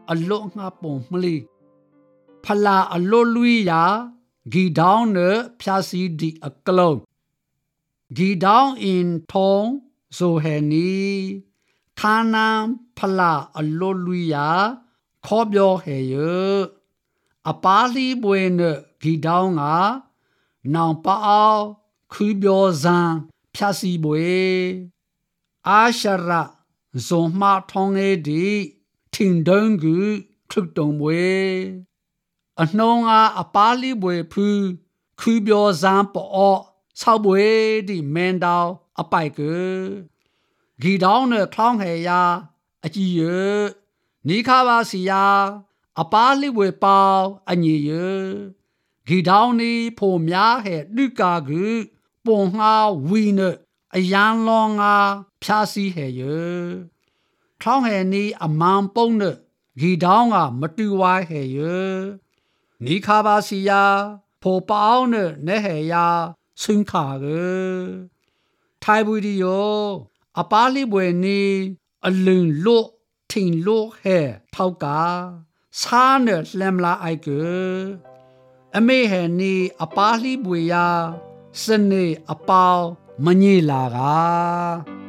အလွတ်ငါပုံမလီဖလာအလွတ်လူယာဂီဒေါင်းနဲ့ဖြာစီဒီအကလုံးဂီဒေါင်းအင်ထုံဇိုဟဲနီခါနမ်ဖလာအလွတ်လူယာခေါ်ပြောဟဲရအပါလီဘွေနဲ့ဂီဒေါင်းကနောင်ပါအောင်ခူပြောဇန်ဖြာစီဘွေအာရှရာဇုံမထုံငယ်ဒီထင်ဒုံကူထုတုံဘွေအနှုံးကအပါလီဘွေဖူးခူပြောဇန်ပေါ်ဆောက်ဘွေဒီမန်တောင်အပိုက်ကူဂီတောင်းနဲ့ခေါင်းဟဲယာအကြည့်ရနီခါပါစီယာအပါလီဘွေပေါအညီရဂီတောင်းနီဖိုများဟဲလူကာကူပုံငါဝီနဲ့အယံလောငါဖြာစီဟဲရခေါင်းဟဲနီအမန်ပုံနဲ့ဂီတောင်းကမတူဝိုင်းဟဲရနီခါပါစီယာဖိုပေါင်းနဲ့နဲဟဲယာဆွန်းခါရထိုင်ဘူးဒီယောအပါလီဘွေနီအလွန်လို့ထင်လို့ဟဲထောက်ကစားနဲ့လှမ်လာအိုက်ကအမေဟဲနီအပါလီဘွေယာစနေအပေါမညေလာက